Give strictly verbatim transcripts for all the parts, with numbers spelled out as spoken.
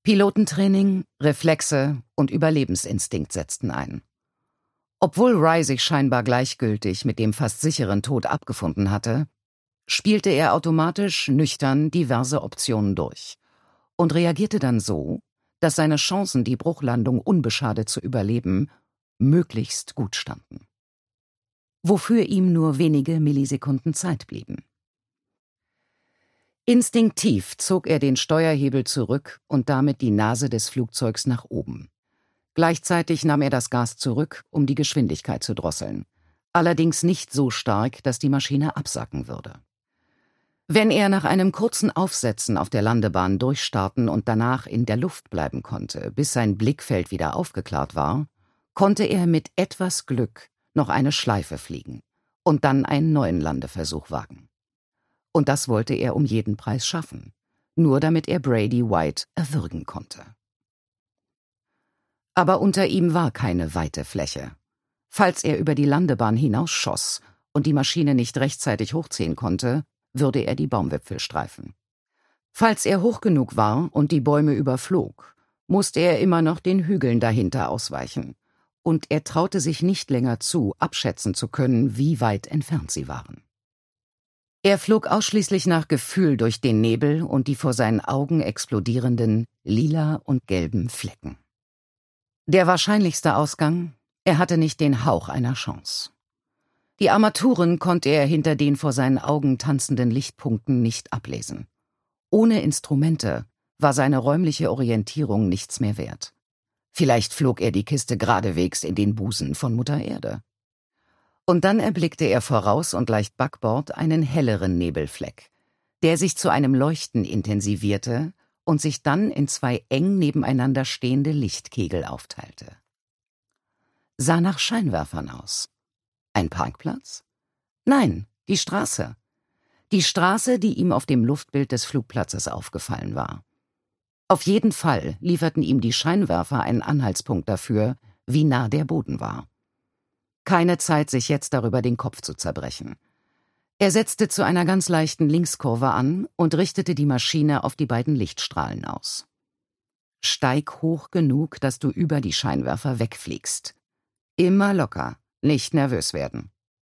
Pilotentraining, Reflexe und Überlebensinstinkt setzten ein. Obwohl Rye sich scheinbar gleichgültig mit dem fast sicheren Tod abgefunden hatte, spielte er automatisch nüchtern diverse Optionen durch und reagierte dann so, dass seine Chancen, die Bruchlandung unbeschadet zu überleben, möglichst gut standen. Wofür ihm nur wenige Millisekunden Zeit blieben. Instinktiv zog er den Steuerhebel zurück und damit die Nase des Flugzeugs nach oben. Gleichzeitig nahm er das Gas zurück, um die Geschwindigkeit zu drosseln, allerdings nicht so stark, dass die Maschine absacken würde. Wenn er nach einem kurzen Aufsetzen auf der Landebahn durchstarten und danach in der Luft bleiben konnte, bis sein Blickfeld wieder aufgeklärt war, konnte er mit etwas Glück noch eine Schleife fliegen und dann einen neuen Landeversuch wagen. Und das wollte er um jeden Preis schaffen, nur damit er Brady White erwürgen konnte. Aber unter ihm war keine weite Fläche. Falls er über die Landebahn hinausschoss und die Maschine nicht rechtzeitig hochziehen konnte, würde er die Baumwipfel streifen. Falls er hoch genug war und die Bäume überflog, musste er immer noch den Hügeln dahinter ausweichen, und er traute sich nicht länger zu, abschätzen zu können, wie weit entfernt sie waren. Er flog ausschließlich nach Gefühl durch den Nebel und die vor seinen Augen explodierenden lila und gelben Flecken. Der wahrscheinlichste Ausgang: er hatte nicht den Hauch einer Chance. Die Armaturen konnte er hinter den vor seinen Augen tanzenden Lichtpunkten nicht ablesen. Ohne Instrumente war seine räumliche Orientierung nichts mehr wert. Vielleicht flog er die Kiste geradewegs in den Busen von Mutter Erde. Und dann erblickte er voraus und leicht backbord einen helleren Nebelfleck, der sich zu einem Leuchten intensivierte und sich dann in zwei eng nebeneinander stehende Lichtkegel aufteilte. Sah nach Scheinwerfern aus. Ein Parkplatz? Nein, die Straße. Die Straße, die ihm auf dem Luftbild des Flugplatzes aufgefallen war. Auf jeden Fall lieferten ihm die Scheinwerfer einen Anhaltspunkt dafür, wie nah der Boden war. Keine Zeit, sich jetzt darüber den Kopf zu zerbrechen. Er setzte zu einer ganz leichten Linkskurve an und richtete die Maschine auf die beiden Lichtstrahlen aus. Steig hoch genug, dass du über die Scheinwerfer wegfliegst. Immer locker, nicht nervös werden.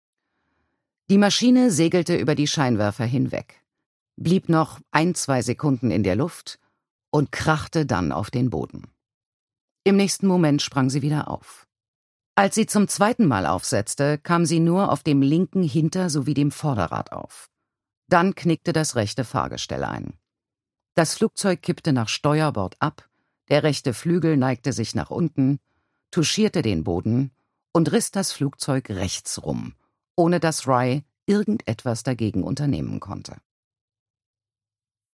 Die Maschine segelte über die Scheinwerfer hinweg, blieb noch ein, zwei Sekunden in der Luft und krachte dann auf den Boden. Im nächsten Moment sprang sie wieder auf. Als sie zum zweiten Mal aufsetzte, kam sie nur auf dem linken Hinter- sowie dem Vorderrad auf. Dann knickte das rechte Fahrgestell ein. Das Flugzeug kippte nach Steuerbord ab, der rechte Flügel neigte sich nach unten, touchierte den Boden und riss das Flugzeug rechts rum, ohne dass Rye irgendetwas dagegen unternehmen konnte.